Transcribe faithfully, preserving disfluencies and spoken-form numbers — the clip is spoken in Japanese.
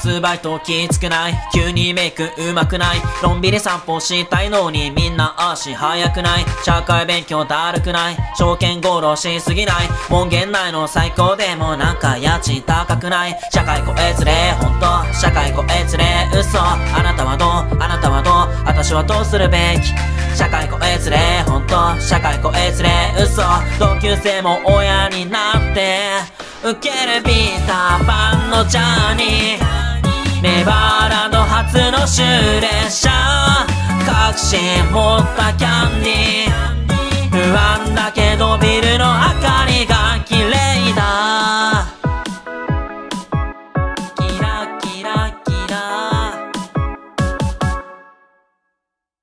発売と気つけない。急にメイク上手くない。のんびり散歩したいのにみんな足速くない。社会勉強だるくない。証券ゴロしすぎない。門限内の最高でもなんか家賃高くない。社会こえつれほんと、社会こえつれ嘘。あなたはどう、あなたはどう、私はどうするべき。社会こえつれほんと、社会こえつれ嘘。同級生も親になって受けるピーターパンのジャーニー。ネバーランド初の終列車。確信持ったキャンデ